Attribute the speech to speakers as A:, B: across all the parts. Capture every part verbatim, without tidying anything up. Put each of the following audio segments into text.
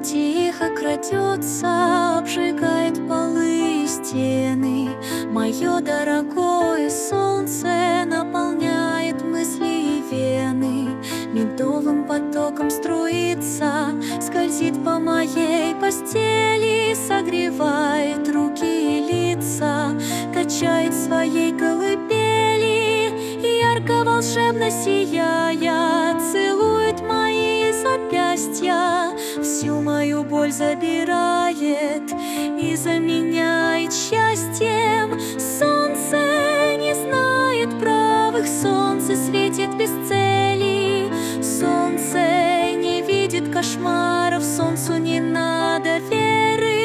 A: Тихо крадется, обжигает полы и стены. Мое дорогое солнце наполняет мысли и вены. Медовым потоком струится, скользит по моей постели, согревает руки и лица, качает своей колыбели, ярко волшебно сияя, целует мои запястья, всю мою боль забирает и заменяет счастьем. Солнце не знает правых, солнце светит без цели, солнце не видит кошмаров, солнцу не надо веры.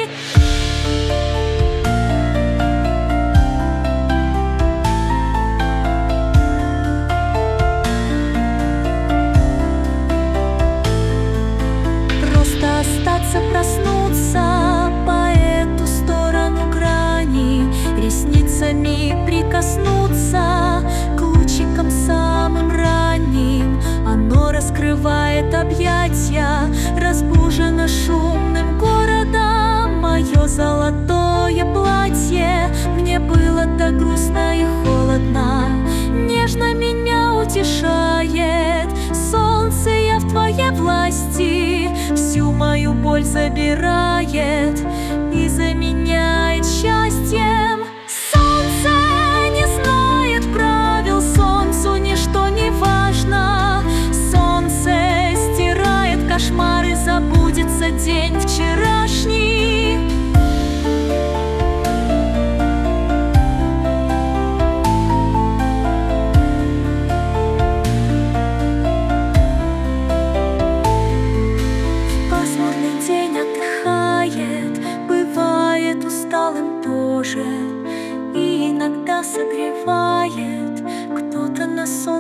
A: Просто остаться, проснуться по эту сторону грани, ресницами прикоснуться к лучикам самым ранним. Оно раскрывает объятия, разбужено шумным городом. Мое золотое платье, мне было так грустно и холодно, нежно меня утешает. Солнце, я в твоей власти, всю мою боль забирает и заменяет счастьем. Солнце не знает правил, солнцу ничто не важно. Солнце стирает кошмары, забудется день вчерашний. Пасмурный день отдыхает, бывает усталым тоже, и иногда согревает кто-то на солнце.